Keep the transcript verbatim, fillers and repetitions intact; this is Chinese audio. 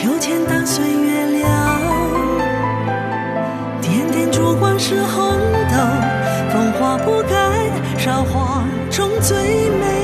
秋千当岁月流，点点烛光是红豆，风花不改，韶华中最美。